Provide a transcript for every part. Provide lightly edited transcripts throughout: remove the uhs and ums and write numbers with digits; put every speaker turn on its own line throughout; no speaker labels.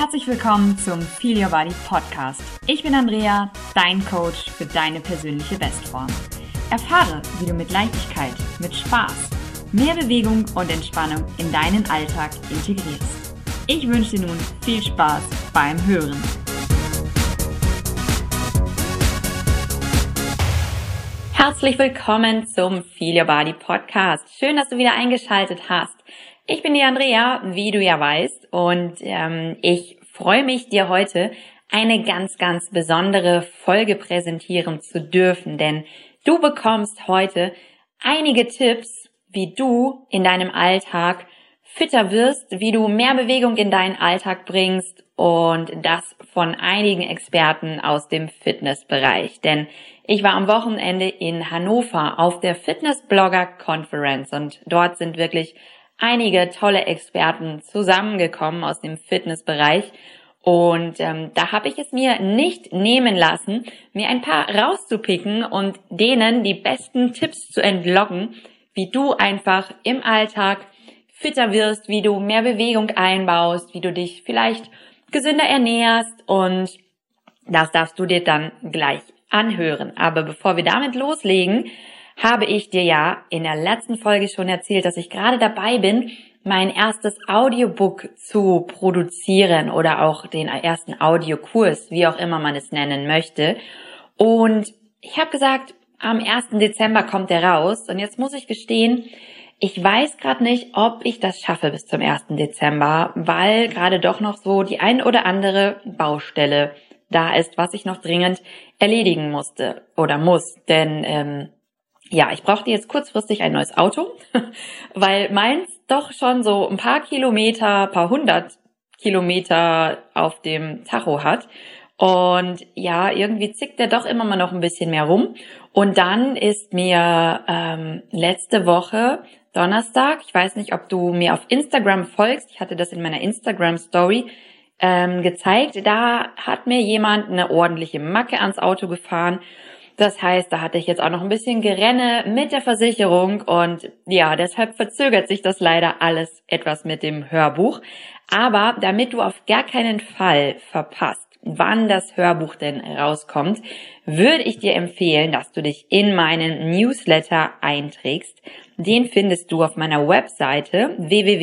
herzlich willkommen zum Feel Your Body Podcast. Ich bin Andrea, dein Coach für deine persönliche Bestform. Erfahre, wie du mit Leichtigkeit, mit Spaß, mehr Bewegung und Entspannung in deinen Alltag integrierst. Ich wünsche dir nun viel Spaß beim Hören. Herzlich willkommen zum Feel Your Body Podcast. Schön, dass du wieder eingeschaltet hast. Ich bin die Andrea, wie du ja weißt, und ich freue mich, dir heute eine ganz, ganz besondere Folge präsentieren zu dürfen, denn du bekommst heute einige Tipps, wie du in deinem Alltag fitter wirst, wie du mehr Bewegung in deinen Alltag bringst, und das von einigen Experten aus dem Fitnessbereich. Denn ich war am Wochenende in Hannover auf der Fitness-Blogger Conference und dort sind wirklich einige tolle Experten zusammengekommen aus dem Fitnessbereich. Und da habe ich es mir nicht nehmen lassen, mir ein paar rauszupicken und denen die besten Tipps zu entlocken, wie du einfach im Alltag fitter wirst, wie du mehr Bewegung einbaust, wie du dich vielleicht gesünder ernährst, und das darfst du dir dann gleich anhören. Aber bevor wir damit loslegen, habe ich dir ja in der letzten Folge schon erzählt, dass ich gerade dabei bin, mein erstes Audiobook zu produzieren oder auch den ersten Audiokurs, wie auch immer man es nennen möchte. Und ich habe gesagt, am 1. Dezember kommt der raus, und jetzt muss ich gestehen, ich weiß gerade nicht, ob ich das schaffe bis zum 1. Dezember, weil gerade doch noch so die ein oder andere Baustelle da ist, was ich noch dringend erledigen musste oder muss. Denn ich brauchte jetzt kurzfristig ein neues Auto, weil meins doch schon so ein paar hundert Kilometer auf dem Tacho hat. Und ja, irgendwie zickt der doch immer mal noch ein bisschen mehr rum. Und dann ist mir letzte Woche Donnerstag, ich weiß nicht, ob du mir auf Instagram folgst, ich hatte das in meiner Instagram-Story gezeigt, da hat mir jemand eine ordentliche Macke ans Auto gefahren. Das heißt, da hatte ich jetzt auch noch ein bisschen Gerenne mit der Versicherung, und ja, deshalb verzögert sich das leider alles etwas mit dem Hörbuch. Aber damit du auf gar keinen Fall verpasst, wann das Hörbuch denn rauskommt, würde ich dir empfehlen, dass du dich in meinen Newsletter einträgst. Den findest du auf meiner Webseite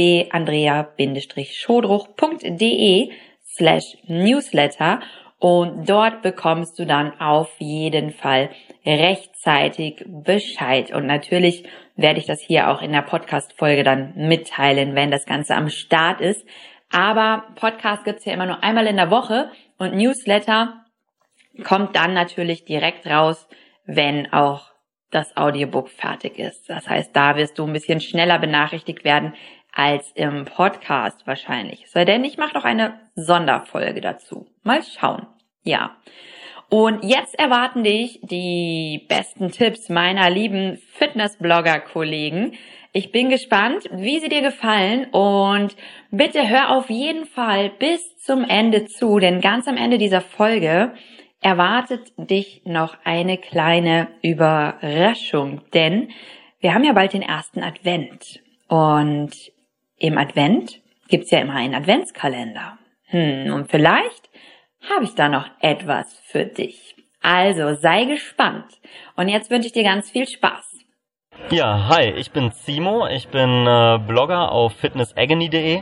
www.andreabindruch.de/newsletter. Und dort bekommst du dann auf jeden Fall rechtzeitig Bescheid. Und natürlich werde ich das hier auch in der Podcast-Folge dann mitteilen, wenn das Ganze am Start ist. Aber Podcast gibt's ja immer nur einmal in der Woche, und Newsletter kommt dann natürlich direkt raus, wenn auch das Audiobook fertig ist. Das heißt, da wirst du ein bisschen schneller benachrichtigt werden als im Podcast wahrscheinlich. Es sei denn, ich mache noch eine Sonderfolge dazu. Mal schauen. Ja. Und jetzt erwarten dich die besten Tipps meiner lieben Fitness-Blogger-Kollegen. Ich bin gespannt, wie sie dir gefallen, und bitte hör auf jeden Fall bis zum Ende zu, denn ganz am Ende dieser Folge erwartet dich noch eine kleine Überraschung, denn wir haben ja bald den ersten Advent, und im Advent gibt's ja immer einen Adventskalender. Und vielleicht habe ich da noch etwas für dich. Also sei gespannt, und jetzt wünsche ich dir ganz viel Spaß.
Ja, hi, ich bin Simo, ich bin Blogger auf fitnessagony.de,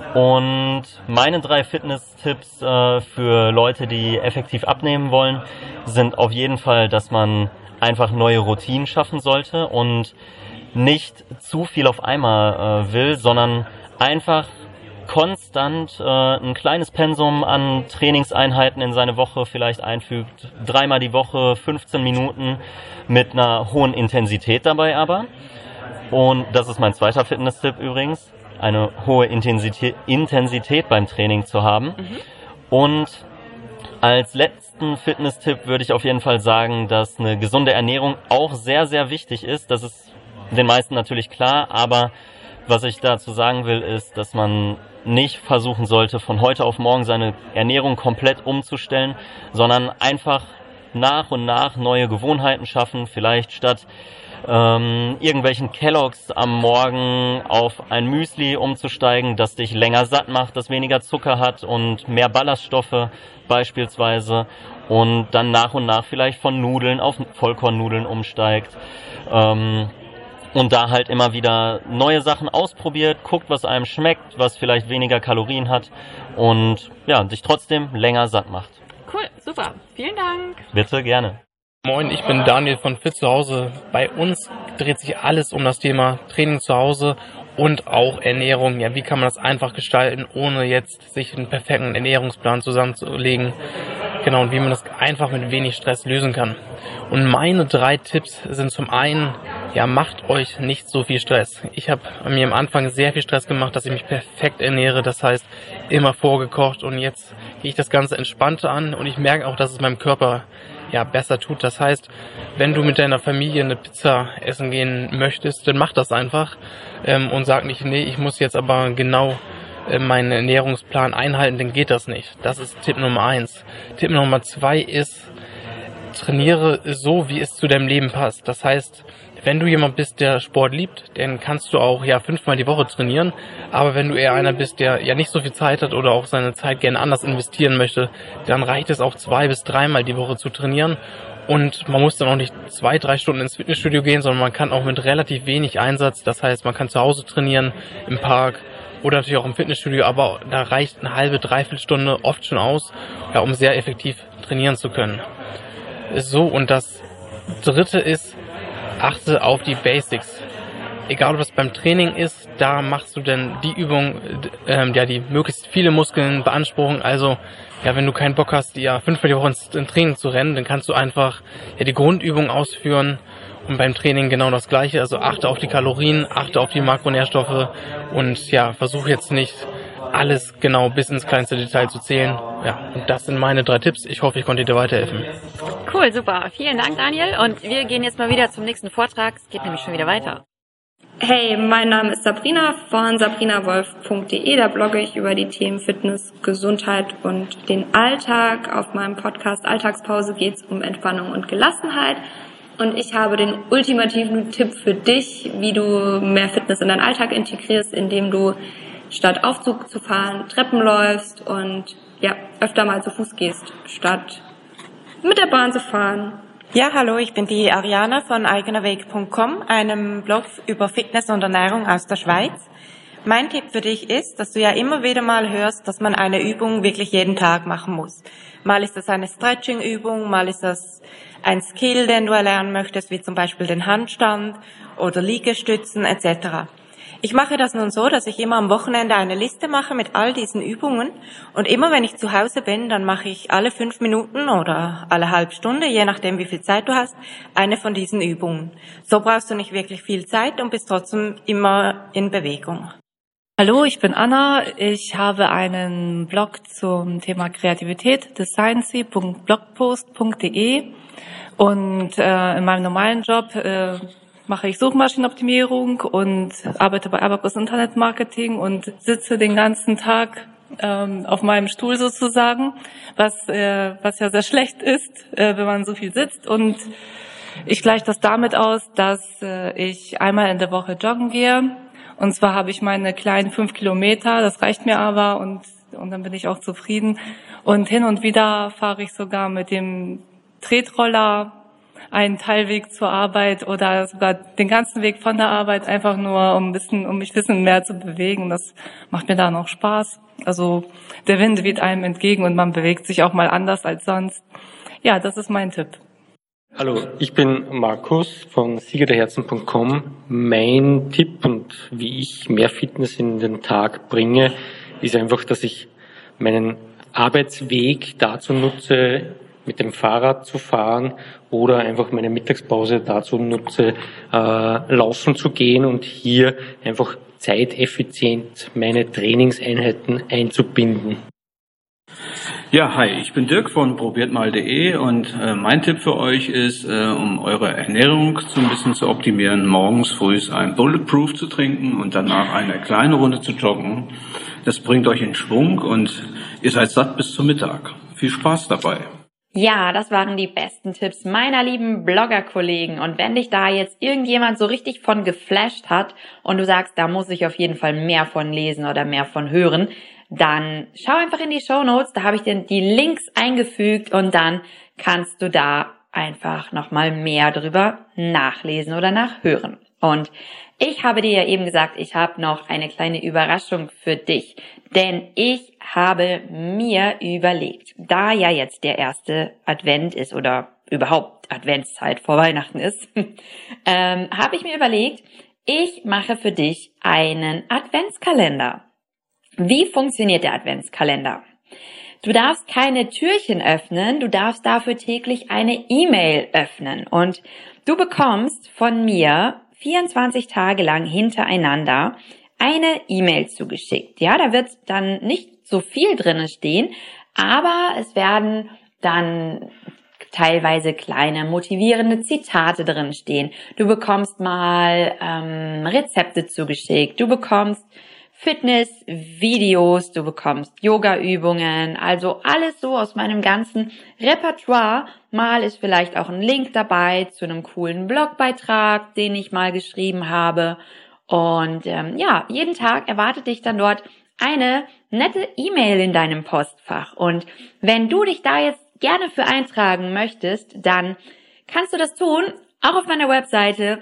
und meine 3 Fitness-Tipps für Leute, die effektiv abnehmen wollen, sind auf jeden Fall, dass man einfach neue Routinen schaffen sollte und nicht zu viel auf einmal will, sondern einfach konstant ein kleines Pensum an Trainingseinheiten in seine Woche vielleicht einfügt, 3-mal die Woche, 15 Minuten mit einer hohen Intensität dabei aber. Und das ist mein zweiter Fitness-Tipp übrigens, eine hohe Intensität beim Training zu haben. Und als letzten Fitness-Tipp würde ich auf jeden Fall sagen, dass eine gesunde Ernährung auch sehr, sehr wichtig ist. Das ist den meisten natürlich klar, aber was ich dazu sagen will, ist, dass man nicht versuchen sollte, von heute auf morgen seine Ernährung komplett umzustellen, sondern einfach nach und nach neue Gewohnheiten schaffen. Vielleicht statt irgendwelchen Kelloggs am Morgen auf ein Müsli umzusteigen, das dich länger satt macht, das weniger Zucker hat und mehr Ballaststoffe beispielsweise, und dann nach und nach vielleicht von Nudeln auf Vollkornnudeln umsteigt. Und da halt immer wieder neue Sachen ausprobiert, guckt, was einem schmeckt, was vielleicht weniger Kalorien hat und ja, sich trotzdem länger satt macht.
Cool, super. Vielen Dank.
Bitte, gerne.
Moin, ich bin Daniel von Fit zu Hause. Bei uns dreht sich alles um das Thema Training zu Hause und auch Ernährung. Ja, wie kann man das einfach gestalten, ohne jetzt sich einen perfekten Ernährungsplan zusammenzulegen? Genau, und wie man das einfach mit wenig Stress lösen kann. Und meine 3 Tipps sind zum einen, ja, macht euch nicht so viel Stress. Ich habe mir am Anfang sehr viel Stress gemacht, dass ich mich perfekt ernähre, das heißt immer vorgekocht, und jetzt gehe ich das Ganze entspannter an und ich merke auch, dass es meinem Körper ja besser tut. Das heißt, wenn du mit deiner Familie eine Pizza essen gehen möchtest, dann mach das einfach und sag nicht, nee, ich muss jetzt aber genau meinen Ernährungsplan einhalten, dann geht das nicht. Das ist Tipp Nummer 1. Tipp Nummer 2 ist, trainiere so, wie es zu deinem Leben passt. Das heißt, wenn du jemand bist, der Sport liebt, dann kannst du auch 5-mal die Woche trainieren. Aber wenn du eher einer bist, der ja nicht so viel Zeit hat oder auch seine Zeit gerne anders investieren möchte, dann reicht es auch 2- bis 3-mal die Woche zu trainieren. Und man muss dann auch nicht 2-3 Stunden ins Fitnessstudio gehen, sondern man kann auch mit relativ wenig Einsatz, das heißt, man kann zu Hause trainieren, im Park oder natürlich auch im Fitnessstudio, aber da reicht eine halbe, dreiviertel Stunde oft schon aus, um sehr effektiv trainieren zu können. So, und das 3. ist, achte auf die Basics. Egal, was beim Training ist, da machst du dann die Übung, die möglichst viele Muskeln beanspruchen. Also, wenn du keinen Bock hast, 5-mal die Woche ins Training zu rennen, dann kannst du einfach die Grundübung ausführen. Und beim Training genau das Gleiche. Also achte auf die Kalorien, achte auf die Makronährstoffe und versuch jetzt nicht alles genau bis ins kleinste Detail zu zählen. Ja, und das sind meine 3 Tipps. Ich hoffe, ich konnte dir weiterhelfen.
Cool, super. Vielen Dank, Daniel. Und wir gehen jetzt mal wieder zum nächsten Vortrag. Es geht nämlich schon wieder weiter.
Hey, mein Name ist Sabrina von sabrinawolf.de. Da blogge ich über die Themen Fitness, Gesundheit und den Alltag. Auf meinem Podcast Alltagspause geht es um Entspannung und Gelassenheit. Und ich habe den ultimativen Tipp für dich, wie du mehr Fitness in deinen Alltag integrierst, indem du statt Aufzug zu fahren, Treppen läufst und öfter mal zu Fuß gehst, statt mit der Bahn zu fahren.
Ja, hallo, ich bin die Ariana von eigenerweg.com, einem Blog über Fitness und Ernährung aus der Schweiz. Mein Tipp für dich ist, dass du ja immer wieder mal hörst, dass man eine Übung wirklich jeden Tag machen muss. Mal ist das eine Stretching-Übung, mal ist das ein Skill, den du erlernen möchtest, wie zum Beispiel den Handstand oder Liegestützen etc. Ich mache das nun so, dass ich immer am Wochenende eine Liste mache mit all diesen Übungen und immer wenn ich zu Hause bin, dann mache ich alle 5 Minuten oder alle halbe Stunde, je nachdem wie viel Zeit du hast, eine von diesen Übungen. So brauchst du nicht wirklich viel Zeit und bist trotzdem immer in Bewegung.
Hallo, ich bin Anna. Ich habe einen Blog zum Thema Kreativität, designsy.blogpost.de, und in meinem normalen Job mache ich Suchmaschinenoptimierung und arbeite bei Abacus Internet Marketing und sitze den ganzen Tag auf meinem Stuhl sozusagen, was ja sehr schlecht ist, wenn man so viel sitzt. Und ich gleiche das damit aus, dass ich einmal in der Woche joggen gehe. Und zwar habe ich meine kleinen 5 Kilometer, das reicht mir aber, und dann bin ich auch zufrieden. Und hin und wieder fahre ich sogar mit dem Tretroller einen Teilweg zur Arbeit oder sogar den ganzen Weg von der Arbeit, einfach nur um mich ein bisschen mehr zu bewegen. Das macht mir dann auch Spaß. Also der Wind weht einem entgegen und man bewegt sich auch mal anders als sonst. Ja, das ist mein Tipp.
Hallo, ich bin Markus von siegerderherzen.com. Mein Tipp und wie ich mehr Fitness in den Tag bringe, ist einfach, dass ich meinen Arbeitsweg dazu nutze, mit dem Fahrrad zu fahren oder einfach meine Mittagspause dazu nutze, laufen zu gehen und hier einfach zeiteffizient meine Trainingseinheiten einzubinden.
Ja, hi, ich bin Dirk von probiertmal.de und mein Tipp für euch ist, um eure Ernährung so ein bisschen zu optimieren, morgens früh ein Bulletproof zu trinken und danach eine kleine Runde zu joggen. Das bringt euch in Schwung und ihr seid satt bis zum Mittag. Viel Spaß dabei.
Ja, das waren die besten Tipps meiner lieben Blogger-Kollegen. Und wenn dich da jetzt irgendjemand so richtig von geflasht hat und du sagst, da muss ich auf jeden Fall mehr von lesen oder mehr von hören, dann schau einfach in die Shownotes, da habe ich dir die Links eingefügt und dann kannst du da einfach nochmal mehr drüber nachlesen oder nachhören. Und ich habe dir ja eben gesagt, ich habe noch eine kleine Überraschung für dich, denn ich habe mir überlegt, da ja jetzt der erste Advent ist oder überhaupt Adventszeit vor Weihnachten ist, habe ich mir überlegt, ich mache für dich einen Adventskalender. Wie funktioniert der Adventskalender? Du darfst keine Türchen öffnen, du darfst dafür täglich eine E-Mail öffnen und du bekommst von mir 24 Tage lang hintereinander eine E-Mail zugeschickt. Ja, da wird dann nicht so viel drinne stehen, aber es werden dann teilweise kleine motivierende Zitate drin stehen. Du bekommst mal Rezepte zugeschickt, du bekommst Fitness-Videos, du bekommst Yoga-Übungen, also alles so aus meinem ganzen Repertoire. Mal ist vielleicht auch ein Link dabei zu einem coolen Blogbeitrag, den ich mal geschrieben habe. Und jeden Tag erwartet dich dann dort eine nette E-Mail in deinem Postfach. Und wenn du dich da jetzt gerne für eintragen möchtest, dann kannst du das tun, auch auf meiner Webseite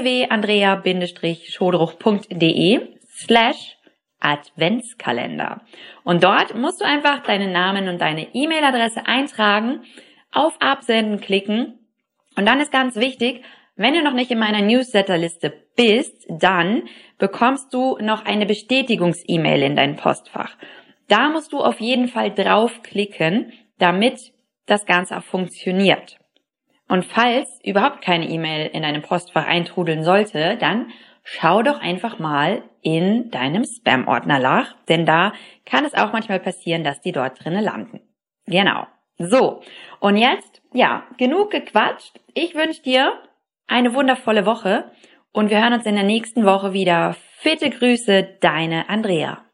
www.andrea-schodruch.de/Adventskalender. Und dort musst du einfach deinen Namen und deine E-Mail-Adresse eintragen, auf Absenden klicken und dann ist ganz wichtig, wenn du noch nicht in meiner Newsletterliste bist, dann bekommst du noch eine Bestätigungs-E-Mail in dein Postfach. Da musst du auf jeden Fall draufklicken, damit das Ganze auch funktioniert. Und falls überhaupt keine E-Mail in deinem Postfach eintrudeln sollte, dann schau doch einfach mal in deinem Spam-Ordner nach, denn da kann es auch manchmal passieren, dass die dort drinnen landen. Genau. So, und jetzt, genug gequatscht. Ich wünsche dir eine wundervolle Woche und wir hören uns in der nächsten Woche wieder. Fitte Grüße, deine Andrea.